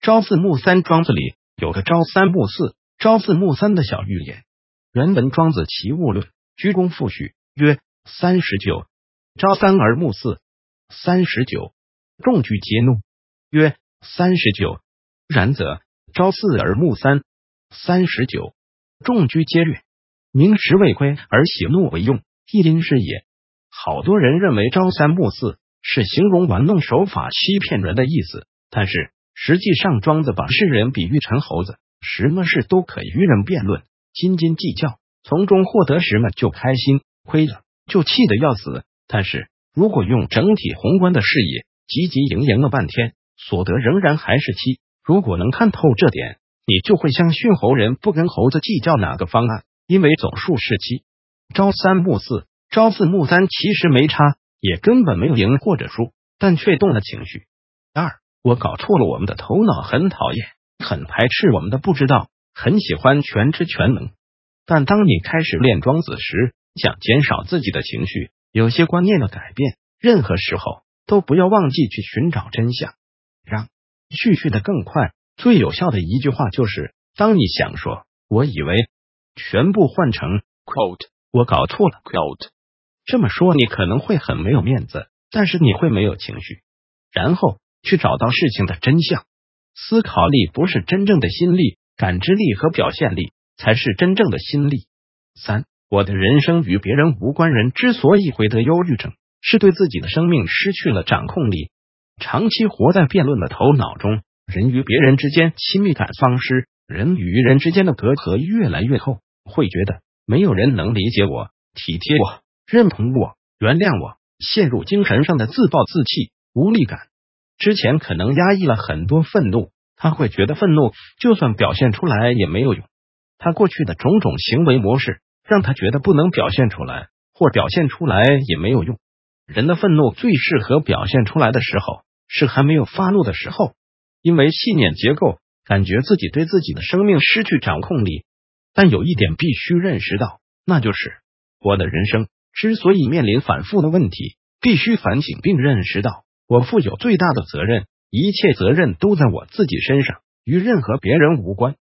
朝四暮三，庄子里有个朝三暮四、朝四暮三的小寓言。原文庄子齐物论，居公复许，曰：39，朝三而暮四。39，众居皆怒，曰：39，然则朝四而暮三。39，众居皆悦。明时未归而喜怒为用，亦因是也。好多人认为朝三暮四是形容玩弄手法欺骗人的意思，但是实际上庄子把世人比喻成猴子，什么事都可与人辩论，斤斤计较，从中获得什么就开心，亏了就气得要死。但是如果用整体宏观的视野，汲汲营营了半天，所得仍然还是七。如果能看透这点，你就会像驯猴人不跟猴子计较哪个方案，因为总数是七。朝三暮四、朝四暮三其实没差，也根本没有赢或者输，但却动了情绪。二，我搞错了，我们的头脑很讨厌，很排斥我们的不知道，很喜欢全知全能。但当你开始练庄子时，想减少自己的情绪，有些观念的改变，任何时候都不要忘记去寻找真相，让去得更快。最有效的一句话就是，当你想说我以为，全部换成 quote 我搞错了 quote。 这么说你可能会很没有面子，但是你会没有情绪，然后去找到事情的真相。思考力不是真正的心力，感知力和表现力才是真正的心力。三，我的人生与别人无关。人之所以会得忧郁症，是对自己的生命失去了掌控力，长期活在辩论的头脑中，人与别人之间亲密感丧失，人与人之间的隔阂越来越厚，会觉得没有人能理解我、体贴我、认同我、原谅我，陷入精神上的自暴自弃、无力感。之前可能压抑了很多愤怒，他会觉得愤怒就算表现出来也没有用。他过去的种种行为模式让他觉得不能表现出来，或表现出来也没有用。人的愤怒最适合表现出来的时候是还没有发怒的时候，因为信念结构感觉自己对自己的生命失去掌控力。但有一点必须认识到，那就是我的人生之所以面临反复的问题，必须反省并认识到我负有最大的责任，一切责任都在我自己身上，与任何别人无关。